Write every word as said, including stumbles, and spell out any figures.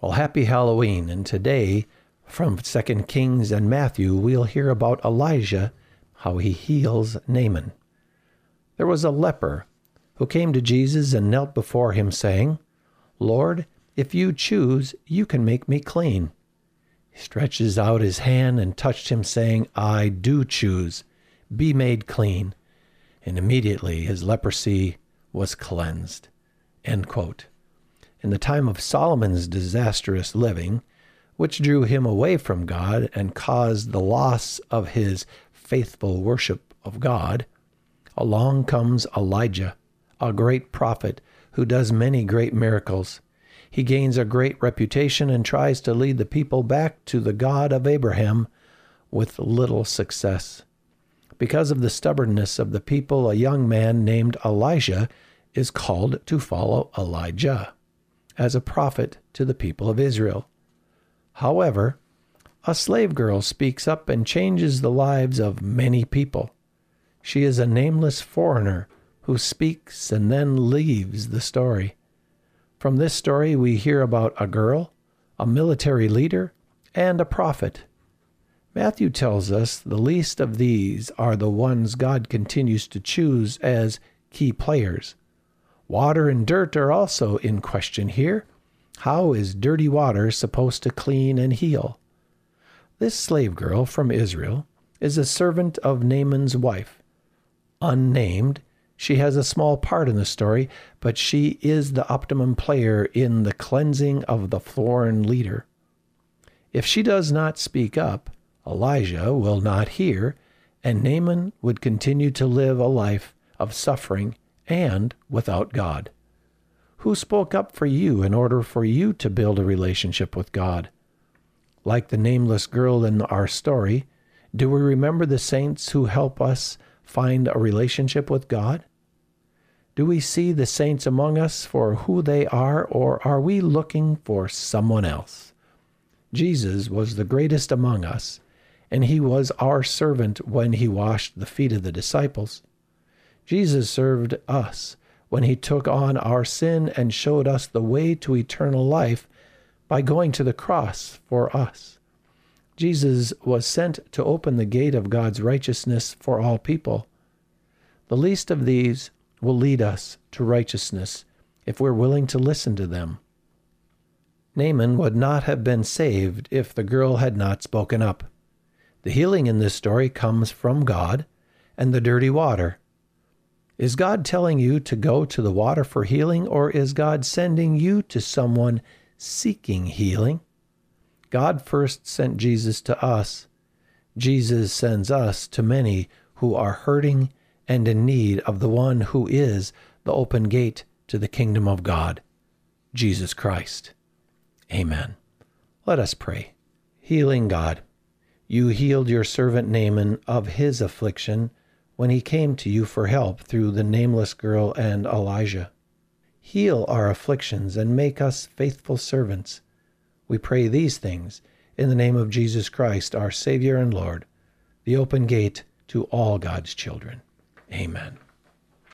Well, happy Halloween, and today, from Second Kings and Matthew, we'll hear about Elijah, how he heals Naaman. There was a leper who came to Jesus and knelt before him, saying, "Lord, if you choose, you can make me clean." He stretches out his hand and touched him, saying, "I do choose. Be made clean." And immediately his leprosy was cleansed. End quote. In the time of Solomon's disastrous living, which drew him away from God and caused the loss of his faithful worship of God, along comes Elijah, a great prophet who does many great miracles. He gains a great reputation and tries to lead the people back to the God of Abraham with little success. Because of the stubbornness of the people, a young man named Elisha is called to follow Elijah as a prophet to the people of Israel. However, a slave girl speaks up and changes the lives of many people. She is a nameless foreigner who speaks and then leaves the story. From this story, we hear about a girl, a military leader, and a prophet. Matthew tells us the least of these are the ones God continues to choose as key players. Water and dirt are also in question here. How is dirty water supposed to clean and heal? This slave girl from Israel is a servant of Naaman's wife. Unnamed, she has a small part in the story, but she is the optimum player in the cleansing of the foreign leader. If she does not speak up, Elijah will not hear, and Naaman would continue to live a life of suffering and without God. Who spoke up for you in order for you to build a relationship with God? Like the nameless girl in our story, do we remember the saints who help us find a relationship with God? Do we see the saints among us for who they are, or are we looking for someone else? Jesus was the greatest among us, and he was our servant when he washed the feet of the disciples. Jesus served us when he took on our sin and showed us the way to eternal life by going to the cross for us. Jesus was sent to open the gate of God's righteousness for all people. The least of these will lead us to righteousness if we're willing to listen to them. Naaman would not have been saved if the girl had not spoken up. The healing in this story comes from God and the dirty water. Is God telling you to go to the water for healing, or is God sending you to someone seeking healing? God first sent Jesus to us. Jesus sends us to many who are hurting and in need of the one who is the open gate to the kingdom of God, Jesus Christ. Amen. Let us pray. Healing God, you healed your servant Naaman of his affliction when he came to you for help through the nameless girl and Elijah. Heal our afflictions and make us faithful servants. We pray these things in the name of Jesus Christ, our Savior and Lord, the open gate to all God's children. Amen.